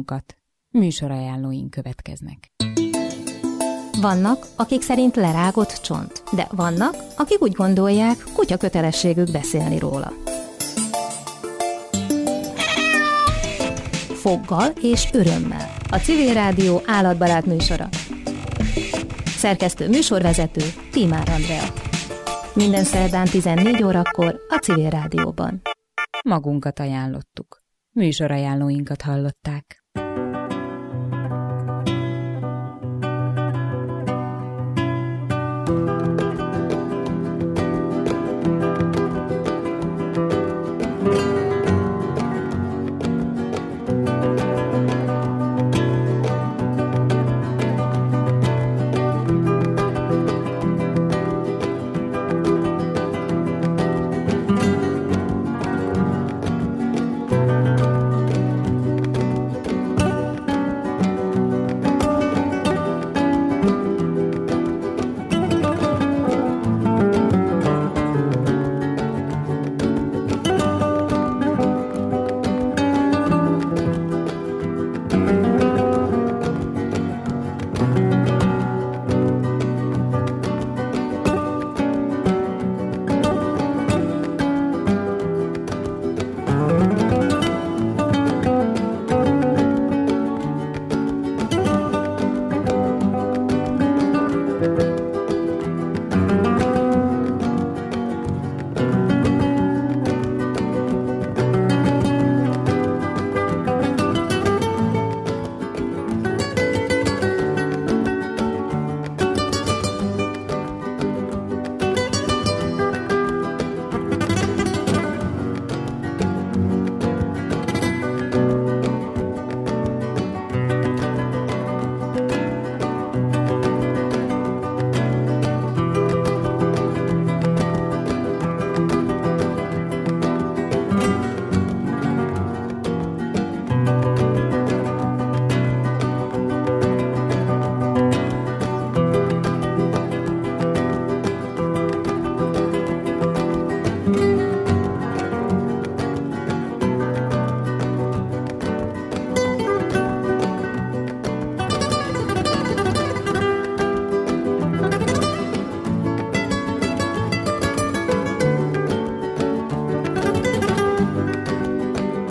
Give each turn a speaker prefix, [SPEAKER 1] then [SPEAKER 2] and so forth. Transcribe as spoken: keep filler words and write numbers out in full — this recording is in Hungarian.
[SPEAKER 1] magunkat. Műsorajánlóink következnek.
[SPEAKER 2] Vannak, akik szerint lerágott csont, de vannak, akik úgy gondolják, kutya kötelességük beszélni róla. Foggal és örömmel. A Civil Rádió állatbarát műsora. Szerkesztő műsorvezető Tímár Andrea. Minden szerdán tizennégy órakor a Civil Rádióban.
[SPEAKER 1] Magunkat ajánlottuk. Műsorajánlóinkat hallották.